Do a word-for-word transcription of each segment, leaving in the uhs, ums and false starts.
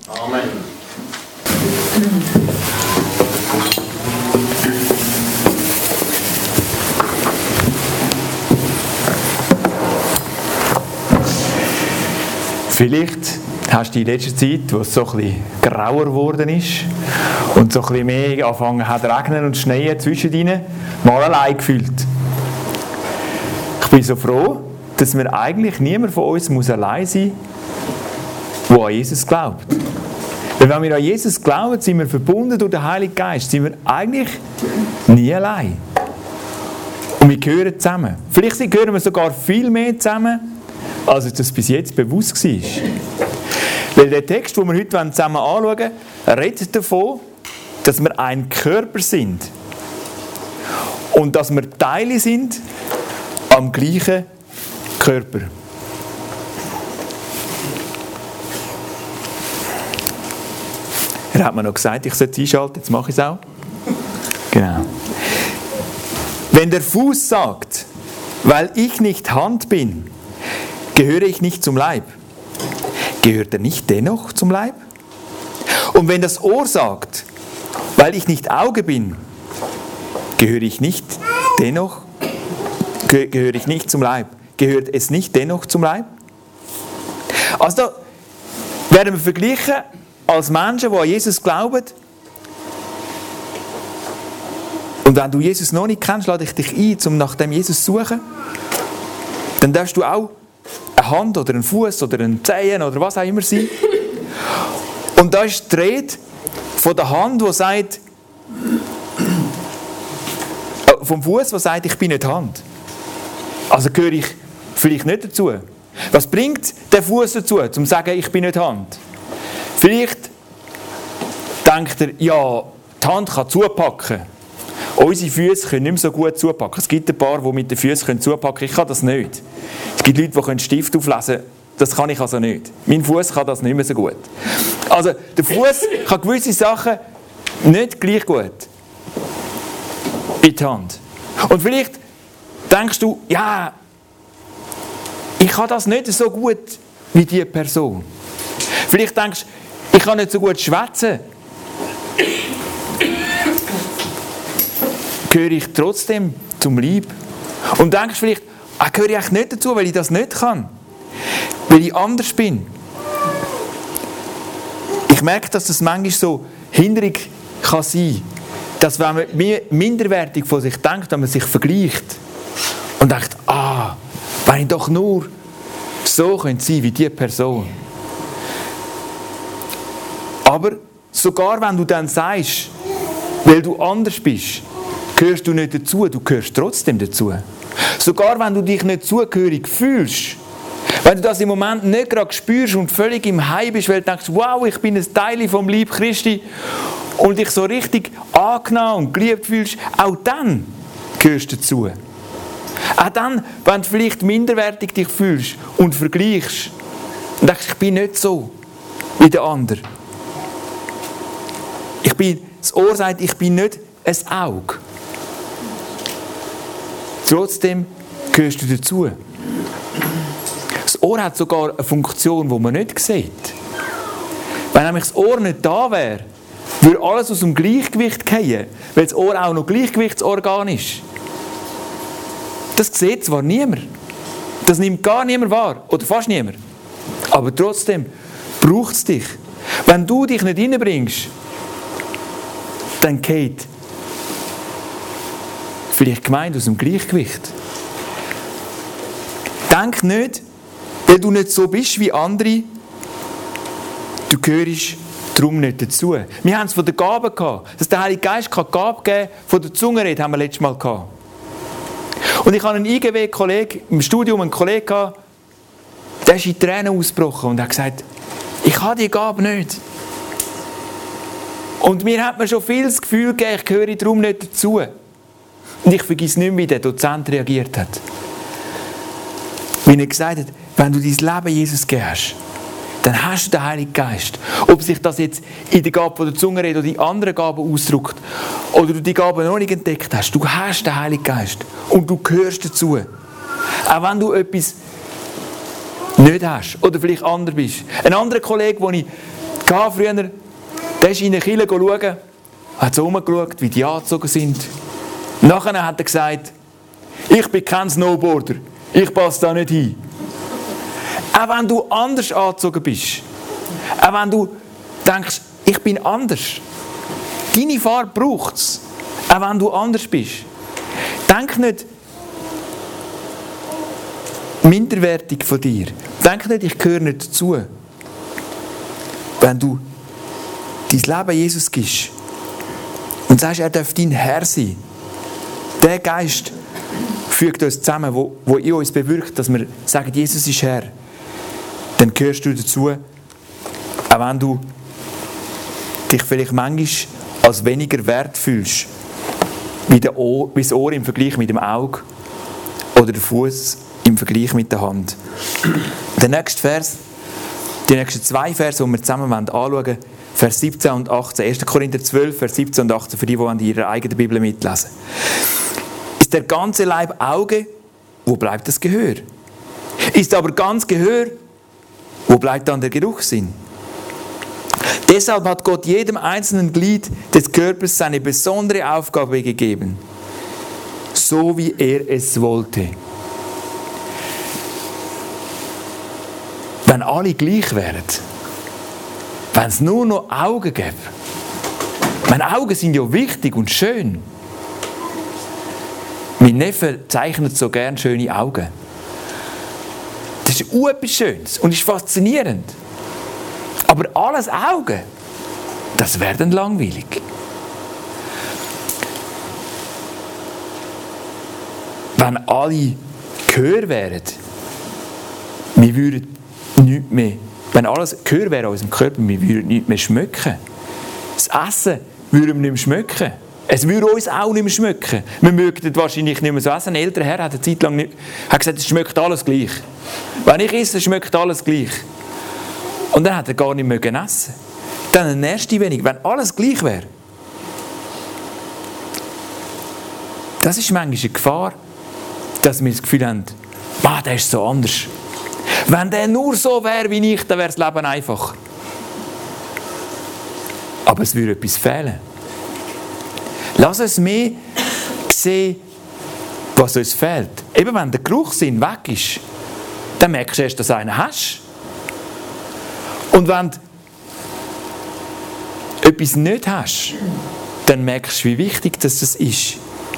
Amen. Vielleicht hast du in letzter Zeit, wo es so ein bisschen grauer geworden ist und so ein bisschen mehr angefangen hat zu regnen und schneien zwischendrin, mal allein gefühlt. Ich bin so froh, dass wir eigentlich niemand von uns muss allein sein muss, der an Jesus glaubt. Weil wenn wir an Jesus glauben, sind wir verbunden durch den Heiligen Geist, sind wir eigentlich nie allein. Und wir gehören zusammen. Vielleicht gehören wir sogar viel mehr zusammen, als uns das bis jetzt bewusst war. Weil der Text, den wir heute zusammen anschauen wollen, redet davon, dass wir ein Körper sind. Und dass wir Teile sind am gleichen Körper. Er hat mir noch gesagt, ich sollte einschalten, jetzt mache ich es auch. Genau. Wenn der Fuß sagt, weil ich nicht Hand bin, gehöre ich nicht zum Leib, gehört er nicht dennoch zum Leib? Und wenn das Ohr sagt, weil ich nicht Auge bin, gehöre ich nicht dennoch, geh, gehöre ich nicht zum Leib, gehört es nicht dennoch zum Leib? Also da werden wir verglichen als Menschen, die an Jesus glauben. Und wenn du Jesus noch nicht kennst, lade ich dich ein, um nach dem Jesus zu suchen. Dann darfst du auch eine Hand oder einen Fuß oder einen Zehen oder was auch immer sein. Und da ist die Rede von der Hand, die sagt, äh, vom Fuß, der sagt, ich bin nicht Hand. Also gehöre ich vielleicht nicht dazu. Was bringt der Fuß dazu, um zu sagen, ich bin nicht Hand? Vielleicht denkt er, ja, die Hand kann zupacken. Unsere Füße können nicht mehr so gut zupacken. Es gibt ein paar, die mit den Füßen zupacken können. Ich kann das nicht. Es gibt Leute, die einen Stift auflesen können. Das kann ich also nicht. Mein Fuß kann das nicht mehr so gut. Also der Fuß kann gewisse Sachen nicht gleich gut wie die Hand. Und vielleicht denkst du, ja, ich kann das nicht so gut wie diese Person. Vielleicht denkst du, ich kann nicht so gut schwätzen. Gehöre ich trotzdem zum Leib? Und denkst vielleicht, ah, gehöre ich eigentlich nicht dazu, weil ich das nicht kann? Weil ich anders bin? Ich merke, dass das manchmal so hinderig kann sein, dass wenn man minderwertig von sich denkt, wenn man sich vergleicht und denkt, ah, wenn ich doch nur so könnte sein wie diese Person. Aber sogar wenn du dann sagst, weil du anders bist, gehörst du nicht dazu, du gehörst trotzdem dazu. Sogar wenn du dich nicht zugehörig fühlst, wenn du das im Moment nicht gerade spürst und völlig im Heim bist, weil du denkst, wow, ich bin ein Teil vom Leib Christi und dich so richtig angenommen und geliebt fühlst, auch dann gehörst du dazu. Auch dann, wenn du vielleicht minderwertig dich fühlst und vergleichst und denkst, ich bin nicht so wie der andere. Ich bin, das Ohr sagt, ich bin nicht ein Auge. Trotzdem gehörst du dazu. Das Ohr hat sogar eine Funktion, die man nicht sieht. Wenn nämlich das Ohr nicht da wäre, würde alles aus dem Gleichgewicht fallen, weil das Ohr auch noch Gleichgewichtsorgan ist. Das sieht zwar niemand. Das nimmt gar niemand wahr. Oder fast niemand. Aber trotzdem braucht es dich. Wenn du dich nicht reinbringst, dann geht vielleicht gemeint aus dem Gleichgewicht. Denk nicht, weil du nicht so bist wie andere, du gehörst darum nicht dazu. Wir haben es von den Gaben gehabt. Dass der Heilige Geist kann Gabe geben von der Zungenrede, haben wir letztes Mal gehabt. Und ich hatte einen I G W-Kollegen, im Studium einen Kollegen gehabt, der ist in Tränen ausgebrochen und hat gesagt, ich habe die Gabe nicht. Und mir hat man schon viel das Gefühl gegeben, ich gehöre darum nicht dazu. Und ich vergesse nicht mehr, wie der Dozent reagiert hat. Wie er gesagt hat, wenn du dein Leben Jesus gibst, dann hast du den Heiligen Geist. Ob sich das jetzt in der Gabe der Zungenrede oder in anderen Gaben ausdrückt, oder du die Gabe noch nicht entdeckt hast, du hast den Heiligen Geist. Und du gehörst dazu. Auch wenn du etwas nicht hast oder vielleicht anders bist. Ein anderer Kollege, den ich Geh früher, der ist in eine Kirche schauen, hat so rumgeschaut, wie die angezogen sind. Nachher hat er gesagt, ich bin kein Snowboarder, ich passe da nicht hin. Auch wenn du anders angezogen bist, auch wenn du denkst, ich bin anders, deine Farbe braucht es, auch wenn du anders bist. Denk nicht minderwertig von dir. Denk nicht, ich gehöre nicht dazu. Wenn du dein Leben Jesus gibst und sagst, er darf dein Herr sein, der Geist fügt uns zusammen, wo, wo in uns bewirkt, dass wir sagen, Jesus ist Herr, dann gehörst du dazu, auch wenn du dich vielleicht manchmal als weniger wert fühlst, wie, der Ohr, wie das Ohr im Vergleich mit dem Auge oder der Fuß im Vergleich mit der Hand. Der nächste Vers, die nächsten zwei Verse, die wir zusammen anschauen wollen, Vers siebzehn und achtzehn. erster Korinther zwölf, Vers siebzehn und achtzehn, für die, die in ihrer eigenen Bibel mitlesen. Ist der ganze Leib Auge, wo bleibt das Gehör? Ist aber ganz Gehör, wo bleibt dann der Geruchssinn? Deshalb hat Gott jedem einzelnen Glied des Körpers seine besondere Aufgabe gegeben, so wie er es wollte. Wenn alle gleich wären, wenn es nur noch Augen gäbe, meine Augen sind ja wichtig und schön. Mein Neffe zeichnet so gern schöne Augen. Das ist etwas Schönes und ist faszinierend. Aber alles Augen, das wäre dann langweilig. Wenn alle Gehör wären, wir würden nichts mehr, wenn alles Gehör wäre an unserem Körper, wir würden nichts mehr schmecken. Das Essen würden wir nicht mehr schmecken. Es würde uns auch nicht mehr schmecken. Wir mögen wahrscheinlich nicht mehr so essen. Ein älterer Herr hat eine Zeit lang nicht, hat gesagt, es schmeckt alles gleich. Wenn ich esse, schmeckt alles gleich. Und dann hat er gar nicht mehr essen. Dann ein nächste wenig, wenn alles gleich wäre. Das ist manchmal eine Gefahr, dass wir das Gefühl haben, ah, der ist so anders. Wenn der nur so wäre wie ich, dann wäre das Leben einfacher. Aber es würde etwas fehlen. Lass uns mehr sehen, was uns fehlt. Eben wenn der Geruchssinn weg ist, dann merkst du erst, dass du einen hast. Und wenn du etwas nicht hast, dann merkst du, wie wichtig das ist.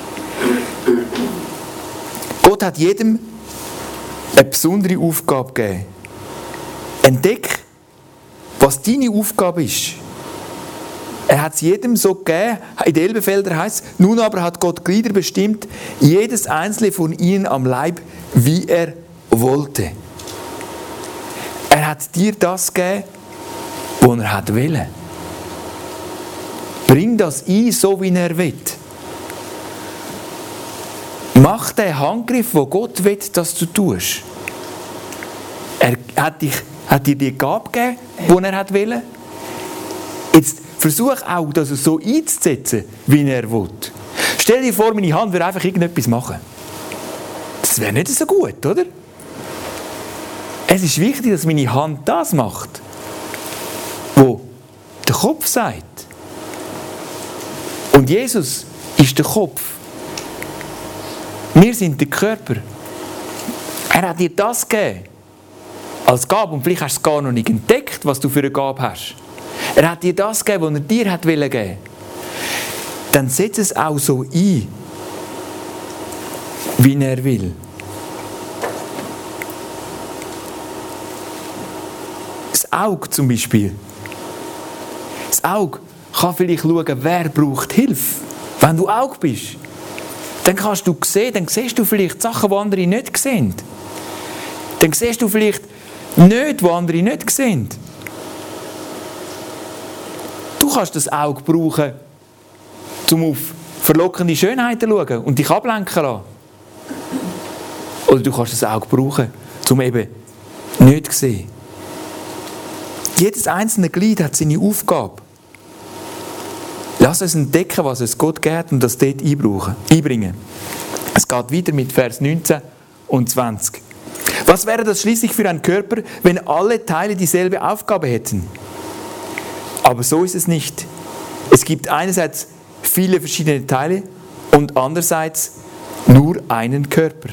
Gott hat jedem eine besondere Aufgabe gegeben. Entdeck, was deine Aufgabe ist. Er hat es jedem so gegeben. In den Elberfelder heißt es, nun aber hat Gott Glieder bestimmt, jedes einzelne von ihnen am Leib, wie er wollte. Er hat dir das gegeben, was er hat wollen. Bring das ein, so wie er will. Mach den Handgriff, den Gott will, dass du tust. Er hat, dich, hat dir die Gabe gegeben, die er hat wollen. Jetzt versuch auch, das so einzusetzen, wie er will. Stell dir vor, meine Hand würde einfach irgendetwas machen. Das wäre nicht so gut, oder? Es ist wichtig, dass meine Hand das macht, wo der Kopf sagt. Und Jesus ist der Kopf. Wir sind der Körper. Er hat dir das gegeben als Gabe. Und vielleicht hast du es gar noch nicht entdeckt, was du für eine Gabe hast. Er hat dir das gegeben, was er dir hat geben wollte. Dann setz es auch so ein, wie er will. Das Auge zum Beispiel. Das Auge kann vielleicht schauen, wer braucht Hilfe. Wenn du Auge bist, dann kannst du sehen, dann siehst du vielleicht Sachen, die andere nicht sehen. Dann siehst du vielleicht nicht, was andere nicht sehen. Du kannst das Auge brauchen, um auf verlockende Schönheiten zu schauen und dich ablenken zu lassen. Oder du kannst das Auge brauchen, um eben nicht zu sehen. Jedes einzelne Glied hat seine Aufgabe. Lass uns entdecken, was es Gott gibt und das dort einbringen. Es geht weiter mit Vers neunzehn und zwanzig. Was wäre das schließlich für ein Körper, wenn alle Teile dieselbe Aufgabe hätten? Aber so ist es nicht. Es gibt einerseits viele verschiedene Teile und andererseits nur einen Körper.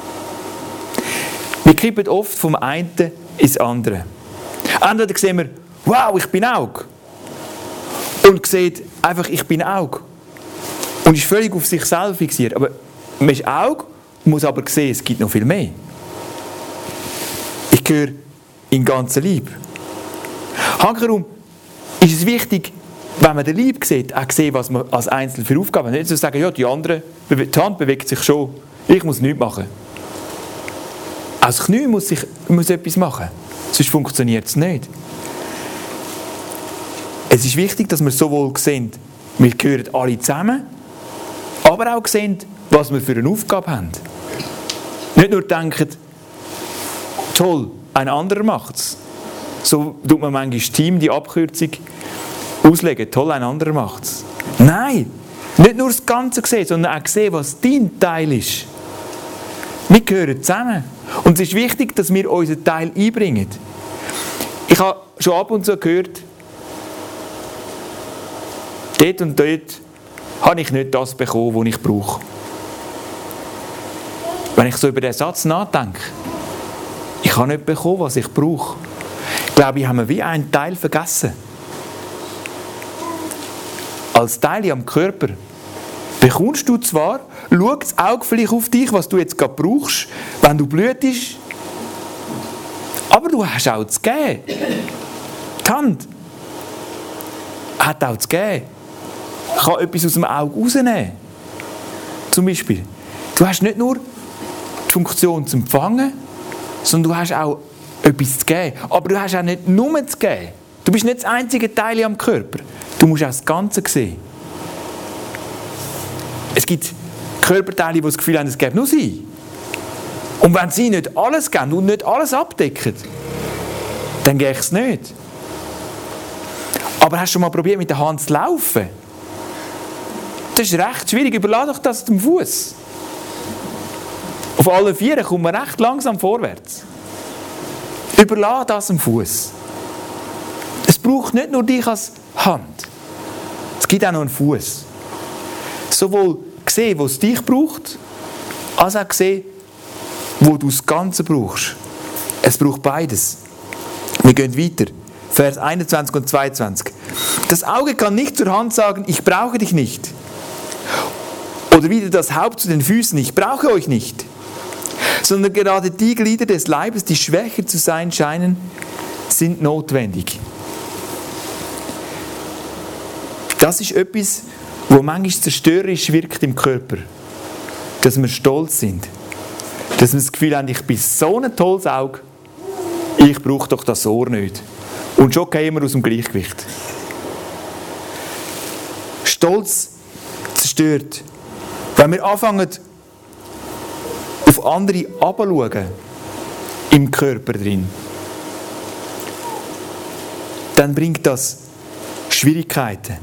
Wir kippen oft vom einen ins andere. Entweder sehen wir, wow, ich bin Auge. Und sieht einfach, ich bin Auge. Und ist völlig auf sich selber fixiert. Aber man ist Auge, muss aber sehen, es gibt noch viel mehr. Ich gehöre in ganzen Leib. Hankerum ist es wichtig, wenn man den Leib sieht, auch sehen, was man als Einzelne für Aufgaben hat. Nicht so sagen, ja, die andere, die Hand bewegt sich schon, ich muss nichts machen. Auch das Knie muss, sich, muss etwas machen, sonst funktioniert es nicht. Es ist wichtig, dass wir sowohl sehen, wir gehören alle zusammen, aber auch sehen, was wir für eine Aufgabe haben. Nicht nur denken, toll, ein anderer macht es. So tut man manchmal Team die Abkürzung auslegen, toll, ein anderer macht es. Nein, nicht nur das Ganze sehen, sondern auch sehen, was dein Teil ist. Wir gehören zusammen. Und es ist wichtig, dass wir unseren Teil einbringen. Ich habe schon ab und zu gehört, dort und dort habe ich nicht das bekommen, was ich brauche. Wenn ich so über diesen Satz nachdenke, ich habe nicht bekommen, was ich brauche. Ich glaube, ich habe wie einen Teil vergessen. Als Teil am Körper bekommst du zwar, schau das Auge vielleicht auf dich, was du jetzt gerade brauchst, wenn du blutest, aber du hast auch zu geben. Die Hand hat auch zu geben. Kann etwas aus dem Auge rausnehmen. Zum Beispiel. Du hast nicht nur die Funktion zu empfangen, sondern du hast auch etwas zu geben. Aber du hast auch nicht nur zu geben. Du bist nicht das einzige Teil am Körper. Du musst auch das Ganze sehen. Es gibt Körperteile, die das Gefühl haben, es gäbe nur sie. Und wenn sie nicht alles geben und nicht alles abdecken, dann geht es nicht. Aber hast du schon mal probiert, mit der Hand zu laufen? Das ist recht schwierig. Überlass doch das dem Fuß. Auf alle Vieren kommt man recht langsam vorwärts. Überlass das dem Fuß. Es braucht nicht nur dich als Hand. Es gibt auch noch einen Fuß. Sowohl sehen, wo es dich braucht, als auch sehen, wo du das Ganze brauchst. Es braucht beides. Wir gehen weiter. Vers einundzwanzig und zweiundzwanzig. Das Auge kann nicht zur Hand sagen, ich brauche dich nicht. Oder wieder das Haupt zu den Füßen, ich brauche euch nicht. Sondern gerade die Glieder des Leibes, die schwächer zu sein scheinen, sind notwendig. Das ist etwas, wo manchmal zerstörerisch wirkt im Körper. Dass wir stolz sind. Dass wir das Gefühl haben, ich bin so ein tolles Auge, ich brauche doch das Ohr nicht. Und schon gehen wir aus dem Gleichgewicht. Stolz zerstört. Wenn wir anfangen, auf andere herabzuschauen, im Körper drin, dann bringt das Schwierigkeiten.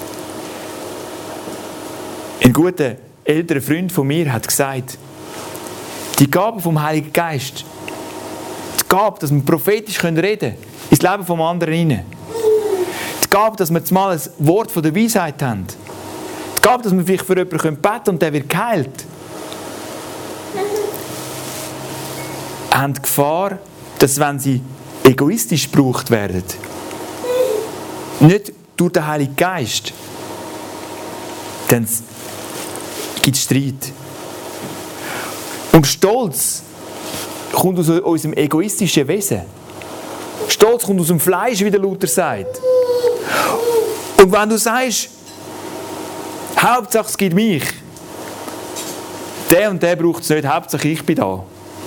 Ein guter älterer Freund von mir hat gesagt, die Gabe vom Heiligen Geist, die Gabe, dass wir prophetisch reden können, ins Leben vom anderen hinein. Die Gabe, dass wir mal ein Wort von der Weisheit haben. Die Gabe, dass wir vielleicht für jemanden beten können und der wird geheilt. Haben die Gefahr, dass wenn sie egoistisch gebraucht werden, nicht durch den Heiligen Geist, dann gibt es Streit. Und Stolz kommt aus unserem egoistischen Wesen. Stolz kommt aus dem Fleisch, wie der Luther sagt. Und wenn du sagst, Hauptsache es gibt mich, der und der braucht es nicht, Hauptsache ich bin da,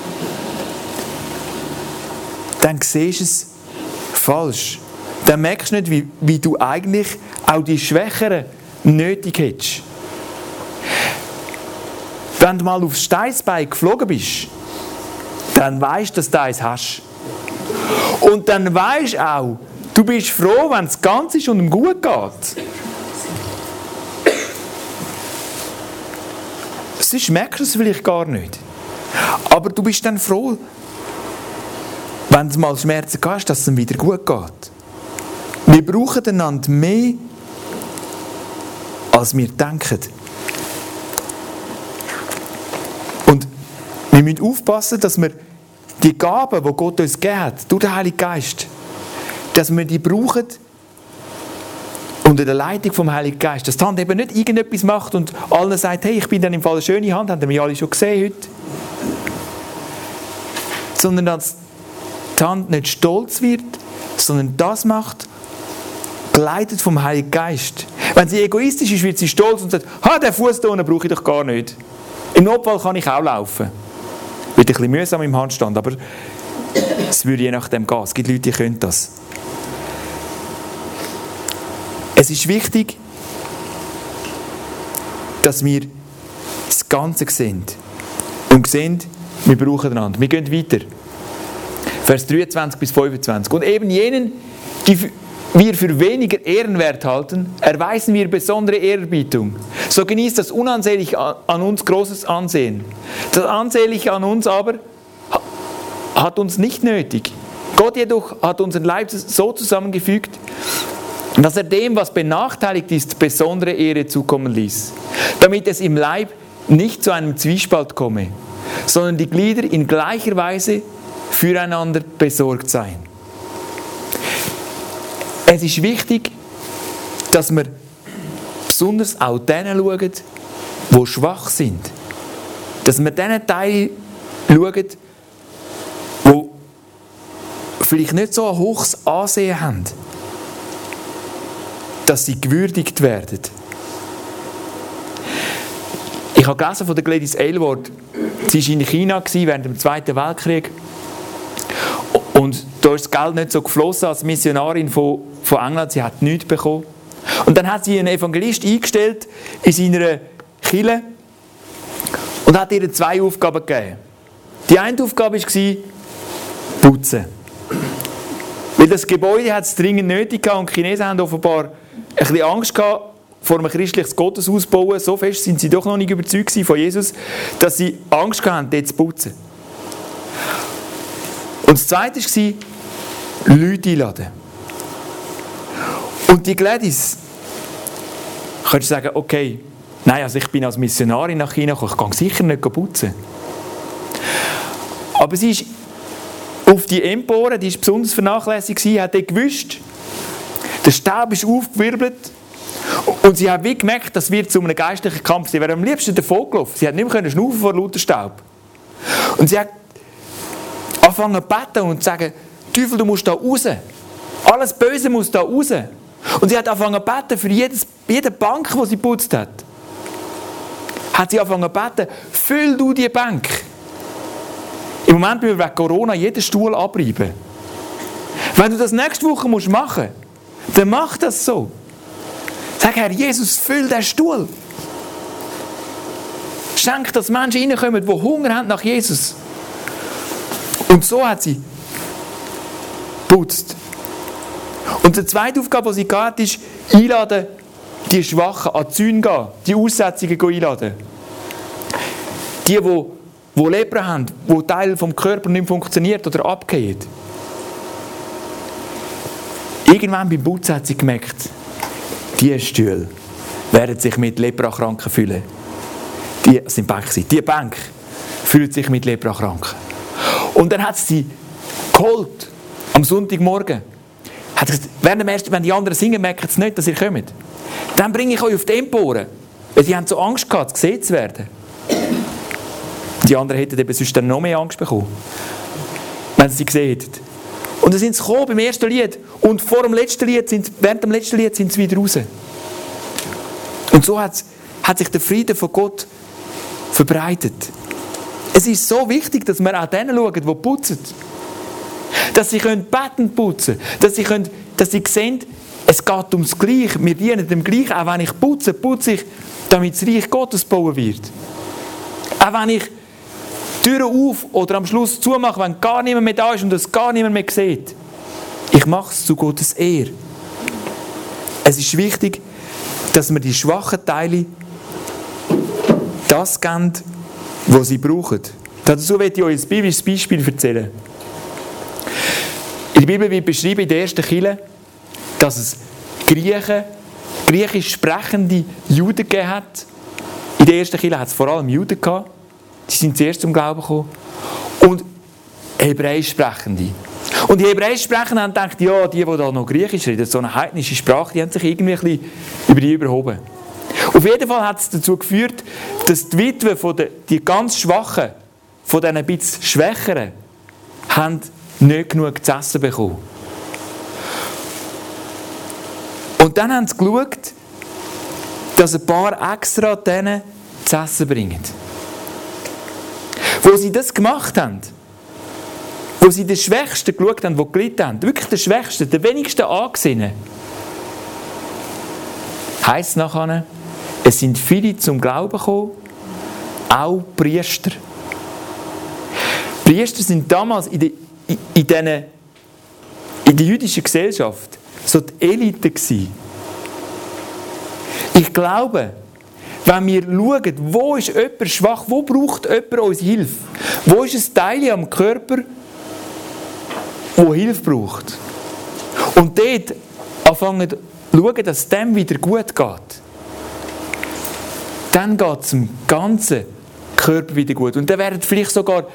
dann siehst du es falsch. Dann merkst du nicht, wie, wie du eigentlich auch die Schwächeren nötig hättest. Wenn du mal aufs Steißbein geflogen bist, dann weisst du, dass du eins hast. Und dann weisst du auch, du bist froh, wenn es ganz ist und ihm gut geht. Sonst merkst du es vielleicht gar nicht. Aber du bist dann froh, wenn du mal Schmerzen hast, dass es ihm wieder gut geht. Wir brauchen einander mehr, als wir denken. Und wir müssen aufpassen, dass wir die Gaben, die Gott uns gegeben hat, durch den Heiligen Geist, dass wir die brauchen unter der Leitung vom Heiligen Geist. Dass die Hand eben nicht irgendetwas macht und allen sagt, hey, ich bin dann im Fall eine schöne Hand, haben wir alle schon gesehen heute. Sondern dass die Hand nicht stolz wird, sondern das macht, geleitet vom Heiligen Geist. Wenn sie egoistisch ist, wird sie stolz und sagt, ha, den Fuß da unten brauche ich doch gar nicht. Im Notfall kann ich auch laufen. Wird ein bisschen mühsam im Handstand, aber es würde je nachdem gehen. Es gibt Leute, die können das. Es ist wichtig, dass wir das Ganze sehen. Und sehen, wir brauchen einander. Wir gehen weiter. Vers dreiundzwanzig bis fünfundzwanzig. Und eben jenen, die wir für weniger ehrenwert halten, erweisen wir besondere Ehrerbietung. So genießt das Unansehnliche an uns großes Ansehen. Das Ansehnliche an uns aber hat uns nicht nötig. Gott jedoch hat unseren Leib so zusammengefügt, dass er dem, was benachteiligt ist, besondere Ehre zukommen ließ, damit es im Leib nicht zu einem Zwiespalt komme, sondern die Glieder in gleicher Weise füreinander besorgt seien. Es ist wichtig, dass wir besonders auch denen schauen, die schwach sind. Dass wir denen Teilen schauen, die vielleicht nicht so ein hohes Ansehen haben, dass sie gewürdigt werden. Ich habe gelesen von der Gladys Aylward, sie war in China während dem Zweiten Weltkrieg und da ist das Geld nicht so geflossen als Missionarin von, von England, sie hat nichts bekommen. Und dann hat sie einen Evangelist eingestellt in seiner Kirche und hat ihr zwei Aufgaben gegeben. Die eine Aufgabe war, putzen. Weil das Gebäude hat es dringend nötig gehabt und die Chinesen haben offenbar ein bisschen Angst gehabt vor einem christliches Gotteshaus bauen. So fest sind sie doch noch nicht überzeugt von Jesus, dass sie Angst hatten, dort zu putzen. Und das Zweite war, Leute einladen. Und die Gladys, könntest du sagen, okay, nein, also ich bin als Missionarin nach China gekommen, ich kann sicher nicht putzen. Aber sie ist auf die Empore, die war besonders vernachlässigt, hat dort gewischt, der Staub ist aufgewirbelt und sie hat wie gemerkt, das wird zu einem geistlichen Kampf. Sie wäre am liebsten davon gelaufen. Sie hat nicht mehr schnaufen vor lauter Staub. Und sie hat angefangen zu beten und zu sagen, Teufel, du musst da raus. Alles Böse muss da raus. Und sie hat angefangen zu beten für jedes, jede Bank, die sie putzt hat. Hat sie angefangen zu beten, füll du die Bank. Im Moment müssen wir wegen Corona jeden Stuhl abreiben. Wenn du das nächste Woche machen musst, dann mach das so. Sag, Herr Jesus, füll den Stuhl. Schenk, dass Menschen reinkommen, die Hunger haben nach Jesus. Und so hat sie geputzt. Und die zweite Aufgabe, die sie hatte, ist, einladen, die Schwachen an die Zäune gehen, die Aussetzungen einladen. Die, die, die Lepra haben, wo Teil vom Körper nicht funktioniert oder abgehen. Irgendwann beim Putzen hat sie gemerkt, diese Stühle werden sich mit Leprakranken füllen. Die sind Bänke. Die Bänke füllen sich mit Leprakranken. Und dann hat sie geholt, am Sonntagmorgen. Hat gesagt, während dem ersten, wenn die anderen singen, merken sie nicht, dass ihr kommt. Dann bringe ich euch auf die Empore. Weil sie haben so Angst gehabt, gesehen zu werden. Die anderen hätten eben sonst dann noch mehr Angst bekommen, wenn sie sie gesehen hätten. Und dann sind sie gekommen beim ersten Lied. Und vor dem letzten Lied sind, während dem letzten Lied sind sie wieder raus. Und so hat, hat sich der Friede von Gott verbreitet. Es ist so wichtig, dass wir auch denen schauen, die putzen. Dass sie betend putzen können. Dass sie, können, dass sie sehen, es geht ums Gleiche. Wir dienen dem Gleichen. Auch wenn ich putze, putze ich, damit das Reich Gottes bauen wird. Auch wenn ich Türen auf oder am Schluss zumache, wenn gar niemand mehr da ist und es gar niemand mehr sieht. Ich mache es zu Gottes Ehre. Es ist wichtig, dass wir die schwachen Teile das geben, was sie brauchen. Dazu möchte ich euch ein biblisches Beispiel erzählen. In der Bibel wird beschrieben, in der ersten Kirche dass es Griechen, griechisch sprechende Juden gegeben hat. In der ersten Kirche hat es vor allem Juden gehabt. Die sind zuerst zum Glauben gekommen. Und Hebräisch sprechende. Und die Hebräisch sprechenden haben gedacht, ja, die, die da noch Griechisch reden, so eine heidnische Sprache, die haben sich irgendwie ein bisschen über die überhoben. Auf jeden Fall hat es dazu geführt, dass die Witwen, von den, die ganz Schwachen, von diesen ein bisschen Schwächeren, haben nicht genug zu essen bekommen. Und dann haben sie geschaut, dass ein paar extra denen zu essen bringen. Wo sie das gemacht haben, wo sie den Schwächsten geschaut haben, die gelitten haben, wirklich den Schwächsten, den wenigsten Angesehenen, heisst nachher, es sind viele zum Glauben gekommen, auch Priester. Priester sind damals in der, in, in diesen, in der jüdischen Gesellschaft so die Elite gewesen. Ich glaube, wenn wir schauen, wo ist jemand schwach, wo braucht jemand unsere Hilfe, wo ist ein Teil am Körper, wo Hilfe braucht, und dort anfangen zu schauen, dass es dem wieder gut geht, dann geht es dem ganzen Körper wieder gut. Und dann werden vielleicht sogar,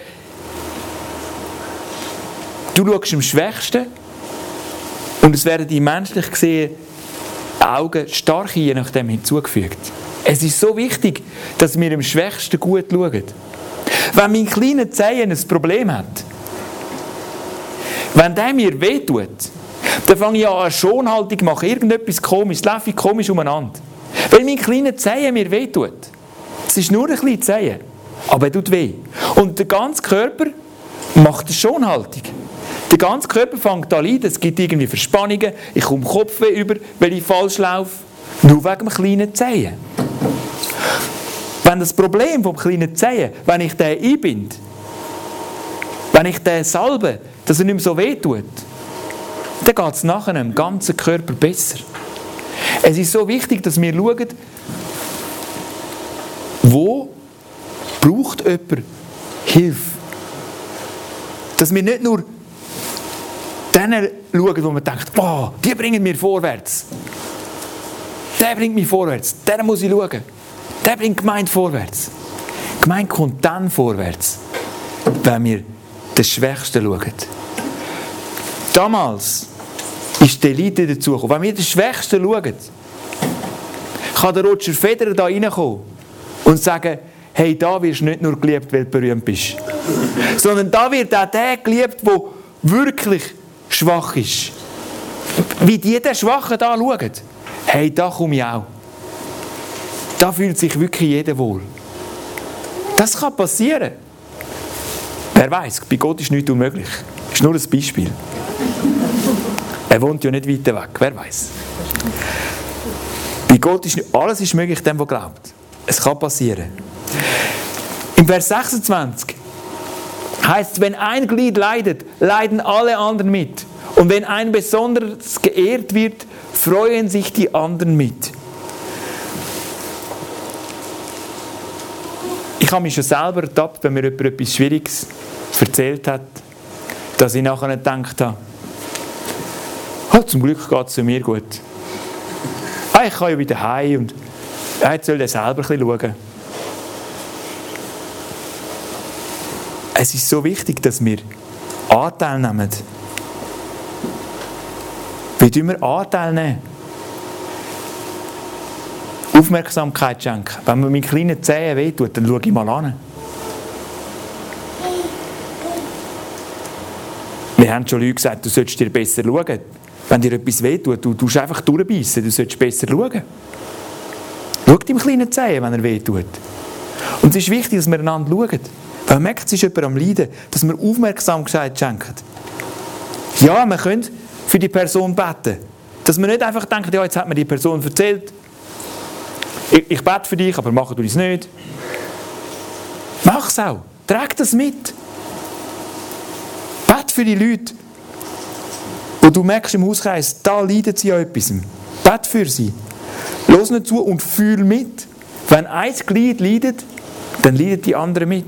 du schaust am Schwächsten und es werden die menschlich gesehen Augen stark je nachdem hinzugefügt. Es ist so wichtig, dass wir am Schwächsten gut schauen. Wenn mein kleiner Zehen ein Problem hat, wenn der mir wehtut, dann fange ich an, eine Schonhaltung zu machen, irgendetwas komisch, laufe ich komisch umeinander. Weil mein kleiner Zehen mir wehtut. Es ist nur ein kleiner Zehen, aber er tut weh. Und der ganze Körper macht eine Schonhaltung. Der ganze Körper fängt an zu leiden, es gibt irgendwie Verspannungen, ich komme Kopfweh über, weil ich falsch laufe, nur wegen dem kleinen Zehen. Wenn das Problem vom kleinen Zehen, wenn ich den einbinde, wenn ich den salbe, dass er nicht mehr so weh tut, dann geht es nachher im ganzen Körper besser. Es ist so wichtig, dass wir schauen, wo braucht jemand Hilfe. Dass wir nicht nur denen schauen, wo man denkt, wow, die bringen mir vorwärts. Der bringt mich vorwärts, der muss ich schauen. Der bringt die Gemeinde vorwärts. Die Gemeinde kommt dann vorwärts, wenn wir den Schwächsten schauen. Damals ist die Elite dazugekommen. Wenn wir den Schwächsten schauen, kann der Roger Federer da reinkommen und sagen, hey, da wirst du nicht nur geliebt, weil du berühmt bist, sondern da wird auch der geliebt, der wirklich schwach ist. Wie die den Schwachen da schauen, hey, da komme ich auch. Da fühlt sich wirklich jeder wohl. Das kann passieren. Wer weiß, bei Gott ist nichts unmöglich. Das ist nur ein Beispiel. Er wohnt ja nicht weit weg, wer weiß. Bei Gott ist nicht, alles ist möglich, dem, der glaubt. Es kann passieren. Im Vers sechsundzwanzig heißt es, wenn ein Glied leidet, leiden alle anderen mit. Und wenn ein besonders geehrt wird, freuen sich die anderen mit. Ich habe mich schon selber ertappt, wenn mir jemand etwas Schwieriges erzählt hat, dass ich nachher gedacht habe, oh, zum Glück geht es mir gut. Ah, ich kann ja wieder heim und ah, jetzt soll er selber ein bisschen schauen. Es ist so wichtig, dass wir Anteil nehmen. Wie tun wir Anteil nehmen? Aufmerksamkeit schenken. Wenn mir meine kleinen Zehen wehtut, dann schaue ich mal an. Wir haben schon Leute gesagt, du solltest dir besser schauen. Wenn dir etwas wehtut, du tust einfach durchbeissen, du solltest besser schauen. Schau deinem kleinen Zehen, wenn er wehtut. Und es ist wichtig, dass wir einander schauen. Wenn man merkt, es ist jemand am Leiden, dass wir Aufmerksamkeit schenken. Ja, wir können für die Person beten. Dass wir nicht einfach denken, ja, jetzt hat mir die Person erzählt, ich, ich bete für dich, aber machen du es nicht. Mach es auch. Trag das mit. Bete für die Leute, wo du merkst im Hauskreis, da leiden sie an etwas. Bete für sie. Los nicht zu und fühl mit. Wenn ein Glied leidet, dann leiden die anderen mit.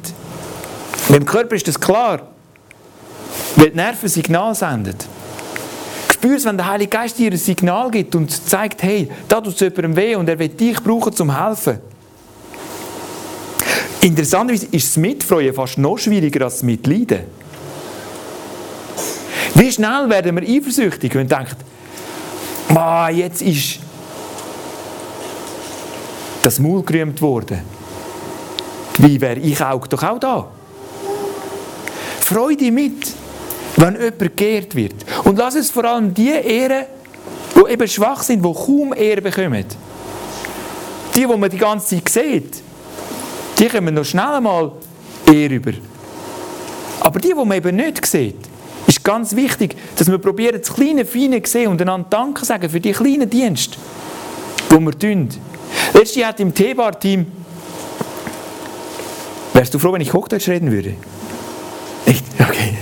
Und im Körper ist das klar. Weil die Nerven Signal senden. Spür es, wenn der Heilige Geist dir ein Signal gibt und zeigt, hey, da tut es jemandem weh und er will dich brauchen, zum helfen. Interessanterweise ist das Mitfreuen fast noch schwieriger als das Mitleiden. Wie schnell werden wir eifersüchtig, wenn wir denken, ah, jetzt ist das Maul gerühmt worden. Wie wäre ich auch doch auch da? Freu dich mit, wenn jemand geehrt wird. Und lass es vor allem die ehren, die eben schwach sind, die kaum Ehre bekommen. Die, die man die ganze Zeit sieht, die kommen noch schnell einmal Ehre über. Aber die, die man eben nicht sieht, ist ganz wichtig, dass wir probieren, das kleine, feine zu sehen und einander Danke sagen für die kleinen Dienste, die wir tun. Letztes Jahr hat im T-Bar-Team, wärst du froh, wenn ich Hochdeutsch reden würde? Nicht? Okay.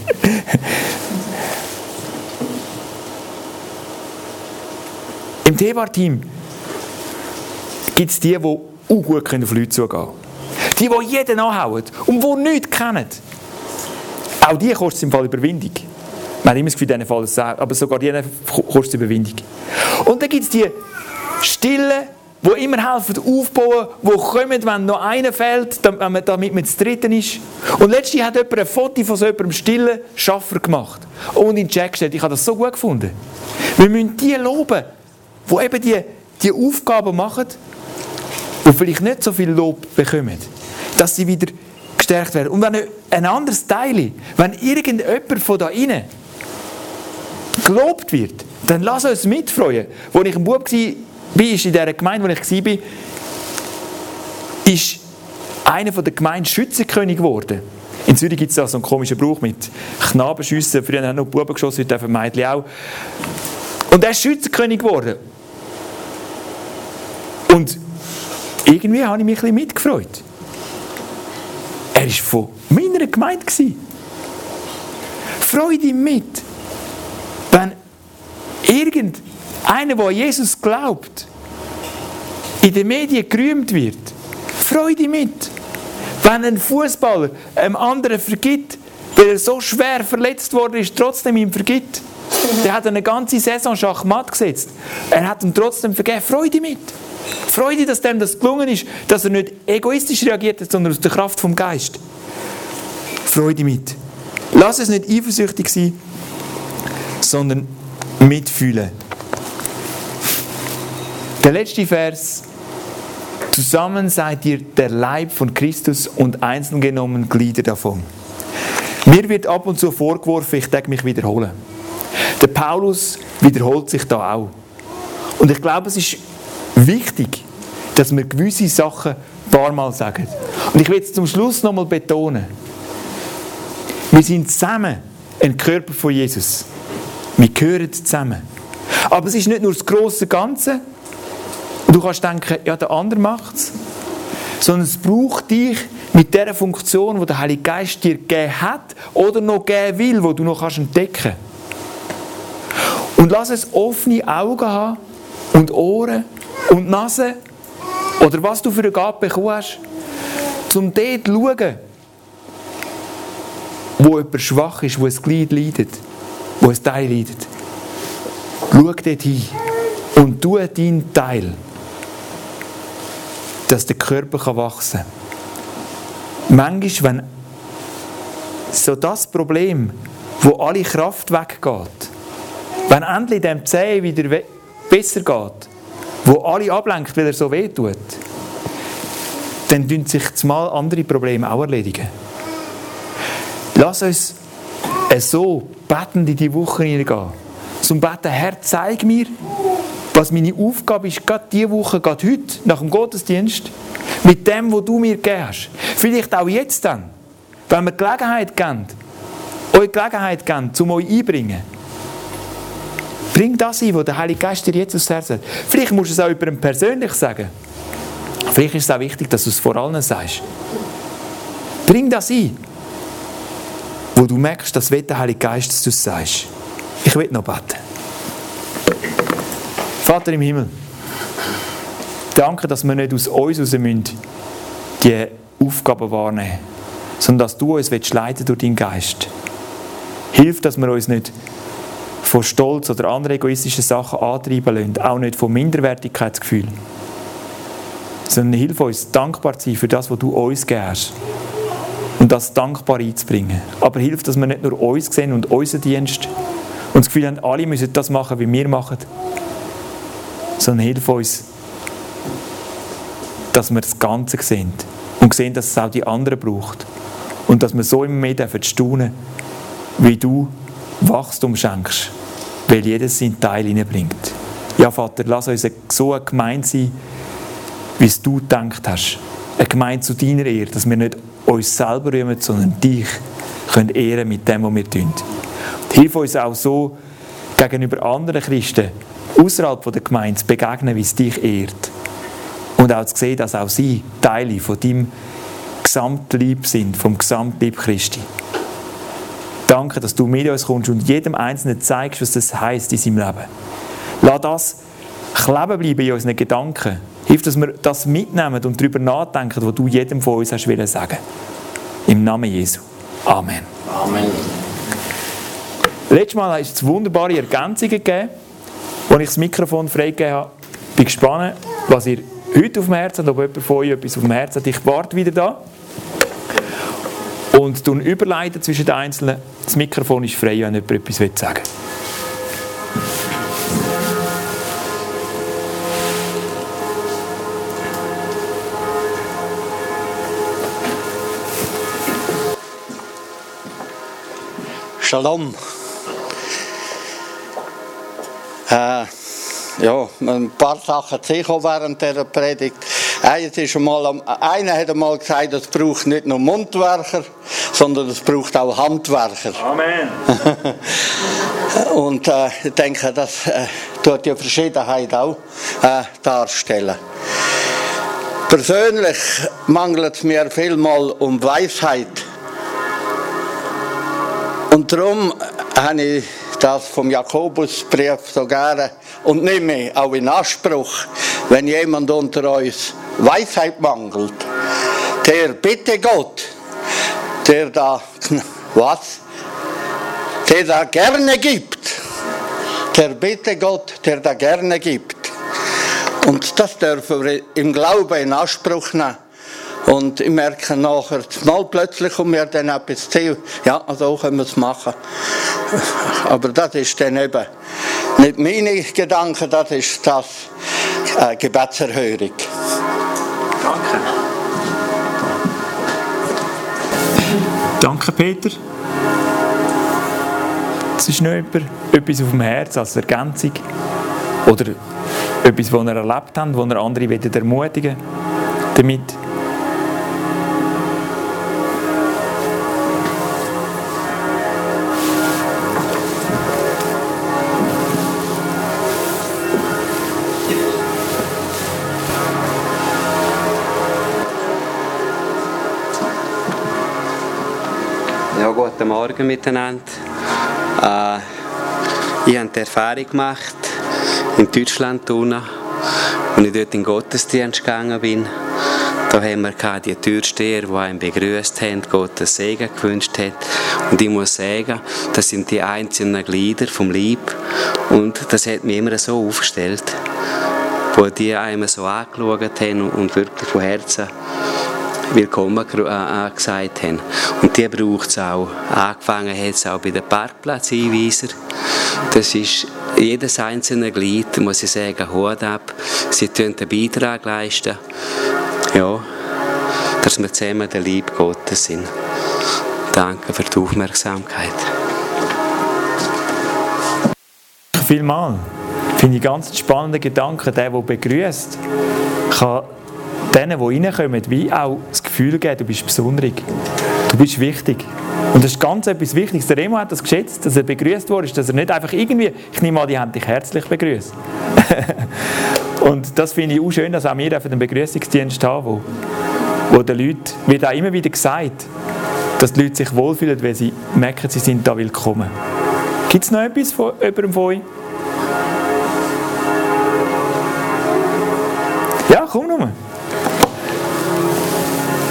Im T-Bar-Team gibt es die, die auch gut auf Leute zugehen können. Die, die jeden anhauen und die nichts kennen. Auch die kostet es im Fall Überwindung. Man hat immer das Gefühl, in diesem Fall sagt, aber sogar die kostet es Überwindung. Und dann gibt es die Stillen, die immer helfen aufbauen, die kommen, wenn noch einer fehlt, damit man zu dritten ist. Und letztens hat jemand ein Foto von so einem stillen Schaffer gemacht und in den Chat gestellt. Ich habe das so gut gefunden. Wir müssen die loben, die eben die, die Aufgaben machen, die vielleicht nicht so viel Lob bekommen, dass sie wieder gestärkt werden. Und wenn ein anderes Teil, wenn irgendjemand von da innen gelobt wird, dann lass uns mitfreuen. Als ich ein Bub war, ist in dieser Gemeinde, wo ich war, ist einer der Gemeinden Schützenkönig geworden. In Zürich gibt es da so einen komischen Brauch mit Knabenschüssen. Früher haben noch die Buben geschossen, heute dürfen Mädchen auch. Und er ist Schützenkönig geworden. Und irgendwie habe ich mich ein bisschen mitgefreut. Er war von meiner Gemeinde. Freu dich mit, wenn irgendeiner, der an Jesus glaubt, in den Medien gerühmt wird. Freu dich mit. Wenn ein Fußballer einem anderen vergibt, weil er so schwer verletzt worden ist, trotzdem ihm vergibt. Der hat eine ganze Saison Schachmatt gesetzt. Er hat ihm trotzdem vergeben. Freu dich mit. Freu dich, dass dem das gelungen ist, dass er nicht egoistisch reagiert hat, sondern aus der Kraft vom Geist. Freu dich mit. Lass es nicht eifersüchtig sein, sondern mitfühlen. Der letzte Vers. Zusammen seid ihr der Leib von Christus und einzeln genommen Glieder davon. Mir wird ab und zu vorgeworfen, ich denke mich wiederholen. Der Paulus wiederholt sich da auch. Und ich glaube, es ist wichtig, dass wir gewisse Sachen ein paar Mal sagen. Und ich will es zum Schluss noch einmal betonen. Wir sind zusammen ein Körper von Jesus. Wir gehören zusammen. Aber es ist nicht nur das grosse Ganze. Und du kannst denken, ja, der andere macht es. Sondern es braucht dich mit der Funktion, die der Heilige Geist dir gegeben hat oder noch geben will, die du noch entdecken kannst. Und lass es offene Augen haben und Ohren und Nase oder was du für eine Gabe bekommen hast, um dort zu schauen, wo jemand schwach ist, wo ein Glied leidet, wo ein Teil leidet. Schau dort hin und tu deinen Teil, dass der Körper wachsen kann. Manchmal, wenn so das Problem, wo alle Kraft weggeht, wenn endlich dem Zeh wieder we- besser geht, wo alle ablenkt, weil er so weh tut, dann tun sich zumal andere Probleme auch erledigen. Lass uns so betend in die Woche hineingehen. Zum Beten, Herr, zeig mir, was meine Aufgabe ist, gerade diese Woche, gerade heute, nach dem Gottesdienst, mit dem, was du mir gegeben hast. Vielleicht auch jetzt dann, wenn wir Gelegenheit geben, euch Gelegenheit geben, um euch einzubringen. Bring das ein, was der Heilige Geist dir jetzt aufs Herz hat. Vielleicht musst du es auch jemandem persönlich sagen. Vielleicht ist es auch wichtig, dass du es vor allen sagst. Bring das ein, wo du merkst, das will der Heilige Geist, dass du es sagst. Ich will noch beten. Vater im Himmel, danke, dass wir nicht aus uns heraus müssen, die Aufgaben wahrnehmen, sondern dass du uns leiten durch deinen Geist. Hilf, dass wir uns nicht von Stolz oder anderen egoistischen Sachen antreiben lassen, auch nicht von Minderwertigkeitsgefühl. Sondern hilf uns, dankbar zu sein für das, was du uns gibst. Und das dankbar einzubringen. Aber hilf, dass wir nicht nur uns sehen und unseren Dienst und das Gefühl haben, alle müssen das machen, wie wir machen. Sondern hilf uns, dass wir das Ganze sehen. Und sehen, dass es auch die anderen braucht. Und dass wir so immer mehr staunen, wie du Wachstum schenkst, weil jedes seinen Teil hineinbringt. Ja, Vater, lass uns so eine Gemeinde sein, wie es du gedacht hast. Eine Gemeinde zu deiner Ehre, dass wir nicht uns selber rühmen, sondern dich können ehren mit dem, was wir tun. Hilf uns auch so, gegenüber anderen Christen außerhalb der Gemeinde zu begegnen, wie es dich ehrt. Und auch zu sehen, dass auch sie Teile von deinem Gesamtlieb sind, vom Gesamtlieb Christi. Danke, dass du mit uns kommst und jedem Einzelnen zeigst, was das heisst in seinem Leben. Lass das kleben bleiben in unseren Gedanken. Hilf, dass wir das mitnehmen und darüber nachdenken, was du jedem von uns hast wollen sagen. Im Namen Jesu. Amen. Amen. Letztes Mal hast du wunderbare Ergänzungen gegeben, als ich das Mikrofon freigegeben habe. Ich bin gespannt, was ihr heute auf dem Herzen habt, ob jemand von euch etwas auf dem Herzen hat. Ich warte wieder da. Und dann überleiten zwischen den Einzelnen. Das Mikrofon ist frei, wenn jemand etwas sagen will. Shalom. Äh, ja, ein paar Sachen sicher während dieser Predigt. Eines ist einmal, einer hat einmal gesagt, es braucht nicht nur Mundwerker, sondern es braucht auch Handwerker. Amen. Und äh, ich denke, das äh, tut die Verschiedenheit auch äh, darstellen. Persönlich mangelt es mir vielmal um Weisheit. Und darum habe ich das vom Jakobusbrief so gerne und nehme auch in Anspruch, wenn jemand unter uns Weisheit mangelt, der bitte Gott, der da, was? Der da gerne gibt. Der bitte Gott, der da gerne gibt. Und das dürfen wir im Glauben in Anspruch nehmen. Und ich merke nachher, mal plötzlich kommt mir dann etwas zu, ja, so können wir es machen. Aber das ist dann eben nicht meine Gedanken, das ist das äh, Gebetserhörung. Danke. Danke, Peter. Es ist noch etwas auf dem Herzen als Ergänzung oder etwas, was ihr erlebt habt, wo ihr andere ermutigen wollt damit. Ja, guten Morgen miteinander. Äh, ich habe die Erfahrung gemacht in Deutschland, als ich dort in den Gottesdienst gegangen bin. Da haben wir die Türsteher, die einen begrüßt haben, Gottes Segen gewünscht haben. Und ich muss sagen, das sind die einzelnen Glieder vom Leib. Und das hat mich immer so aufgestellt, wo die einem so angeschaut haben und wirklich von Herzen willkommen äh, gesagt haben. Und die braucht es auch. Angefangen hat es auch bei den Parkplatzeinweisern. Das ist jedes einzelne Glied, muss ich sagen, Hut ab. Sie leisten einen Beitrag leisten, ja, dass wir zusammen der Liebe Gottes sind. Danke für die Aufmerksamkeit. Vielmals. Finde ich ganz spannenden Gedanken. Der, der begrüßt, kann denen, die reinkommen, wie auch das Gefühl geben, du bist besonders. Du bist wichtig. Und das ist ganz etwas Wichtiges. Der Remo hat das geschätzt, dass er begrüßt wurde, dass er nicht einfach irgendwie, ich nehme an, die haben dich herzlich begrüßt. Und das finde ich auch schön, dass auch wir den Begrüßungsdienst haben, wo, wo den Leuten, wird auch immer wieder gesagt, dass die Leute sich wohlfühlen, weil sie merken, sie sind da willkommen. Gibt es noch etwas von jemandem von euch? Ja, komm nur.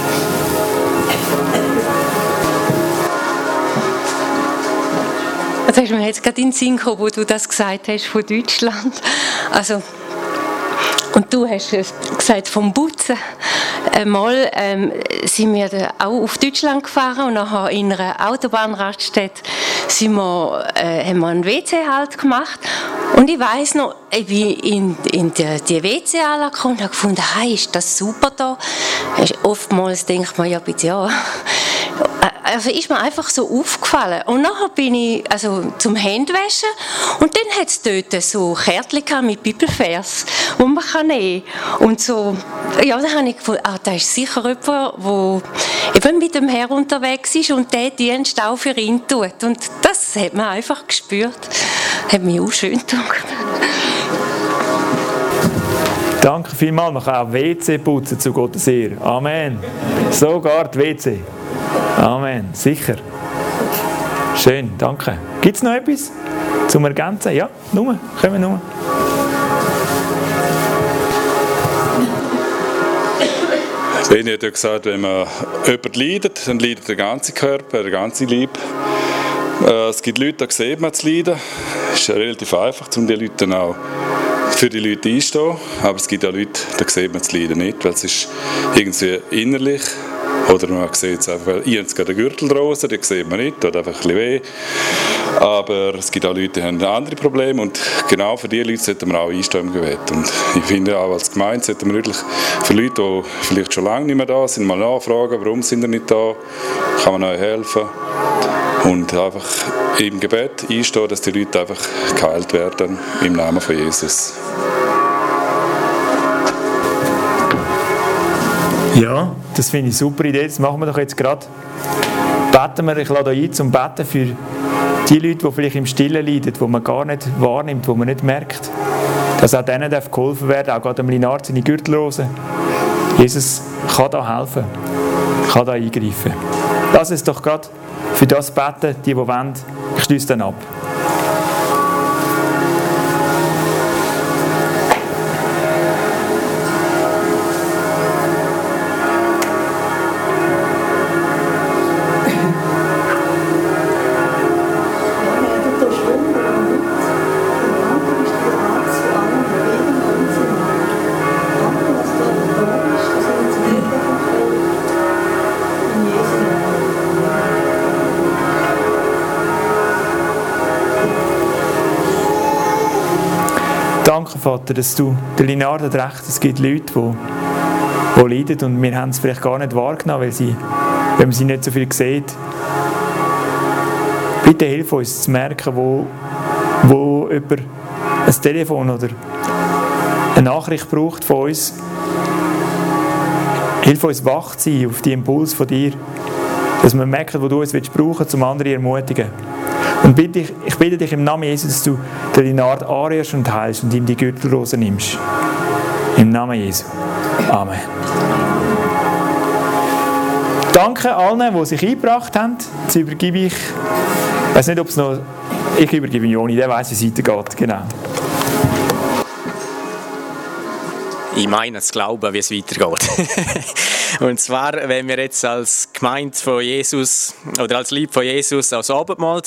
Es da ist mir jetzt gerade in den Sinn gekommen, wo du das gesagt hast von Deutschland. Also, und du hast gesagt vom Putzen. Einmal ähm, sind wir da auch auf Deutschland gefahren und nachher in einer Autobahnraststätte sind wir, äh, haben wir einen W C-Halt gemacht. Und ich weiss noch, ich bin in, in die, die W C-Anlage gekommen und habe gefunden, hey, ist das super da? Oftmals denkt man ja, bitte ja. Also ist mir einfach so aufgefallen. Und nachher bin ich also zum Händewaschen und dann hat es dort so Kärtchen mit Bibelvers, die man kann nehmen kann. Und so, ja, dann habe ich gefunden, ah, da ist sicher jemand, der eben mit dem Herrn unterwegs ist und der Dienst auch für ihn tut. Und das hat man einfach gespürt. Hat mich auch schön gedacht. Danke vielmals. Man kann auch W C putzen zu Gottes Ehre. Amen. Sogar die W C. Amen. Sicher. Schön, danke. Gibt es noch etwas zum Ergänzen? Ja, nur. Kommen wir nur. Leni hat ja gesagt, wenn man jemand leidet, dann leidet der ganze Körper, der ganze Leib. Es gibt Leute, da sieht man das Leiden. Es ist ja relativ einfach, um die Leute dann auch für die Leute einzustehen. Aber es gibt auch Leute, da sieht man das Leiden nicht, weil es ist irgendwie innerlich. Oder man sieht es einfach, ich habe jetzt gerade einen Gürtel draussen, die sieht man nicht, tut einfach ein bisschen weh. Aber es gibt auch Leute, die haben andere Probleme und genau für diese Leute sollten wir auch einstehen im Gebet. Und ich finde auch als Gemeinde sollten wir wirklich für Leute, die vielleicht schon lange nicht mehr da sind, mal nachfragen, warum sind sie nicht da, kann man euch helfen. Und einfach im Gebet einstehen, dass die Leute einfach geheilt werden im Namen von Jesus. Ja, das finde ich eine super Idee. Das machen wir doch jetzt gerade. Beten wir, ich lade euch ein zum Beten für die Leute, die vielleicht im Stillen leiden, die man gar nicht wahrnimmt, die man nicht merkt. Dass auch denen geholfen werden, auch gerade dem Linard seine Gürtelrose. Jesus kann da helfen, kann da eingreifen. Lass uns doch gerade für das beten, die, die wollen. Ich schließe dann ab. Danke, Vater, dass du, der Linard hat recht, es gibt Leute, die, die leiden und wir haben es vielleicht gar nicht wahrgenommen, weil, sie, weil man sie nicht so viel sieht. Bitte hilf uns zu merken, wo, wo jemand ein Telefon oder eine Nachricht braucht von uns. Hilf uns wach zu sein auf die Impuls von dir, dass wir merken, wo du uns brauchen willst, um andere zu ermutigen. Und bitte ich, ich bitte dich im Namen Jesus, dass du den Linard anrührst und heilst und ihm die Gürtelrose nimmst. Im Namen Jesu. Amen. Danke allen, die sich eingebracht haben. Jetzt übergebe ich, ich weiß nicht, ob es noch, ich übergebe Joni, der weiss, wie es weitergeht. Genau. Ich meine zu glauben, wie es weitergeht. Und zwar, wenn wir jetzt als Gemeinde von Jesus oder als Leib von Jesus aufs Abendmahl